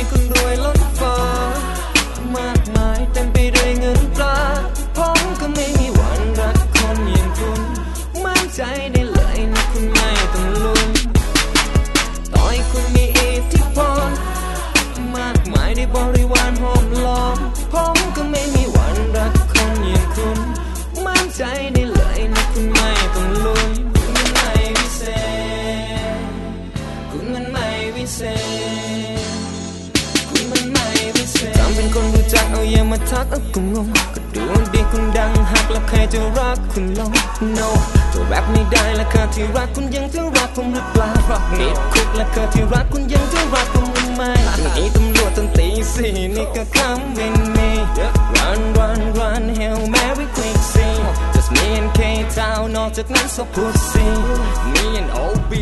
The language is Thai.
มีคนรวยล้นฟ้ามากมายเต็มไปด้วยเงินตราผมก็ไม่มีวันรักคนอย่างคุณมั่นใจได้เลยนะคุณไม่ต้องลุ้นต่อให้คุณมีอิทธิพลมากมายได้บริวารโหมล้อมผมก็ไม่มีวันรักคนอย่างคุณมั่นใจได้เลยนะคุณไม่ต้องลุ้นคุณมันไม่วิเศษคุณมันไม่วิเศษคุณมันไม่วิเศษทำเป็นคนรู้จักเอาอย่ามาทักก็งงก็ดูดีคุณดังหักแล้วใครจะรักคุณลง no ตัวแบบไม่ได้แล้วค่ะที่รักคุณยังจะรักผมหรือเปล่าติดคุกแล้วค่ะที่รักคุณยังจะรักผมหรือไม่นี่ตำรวจตั้งตีสี่นี่ก็คำเป็นมี run run run Hail Mary quick see just me and K-Town นอกจากนั้น so pussy me and OB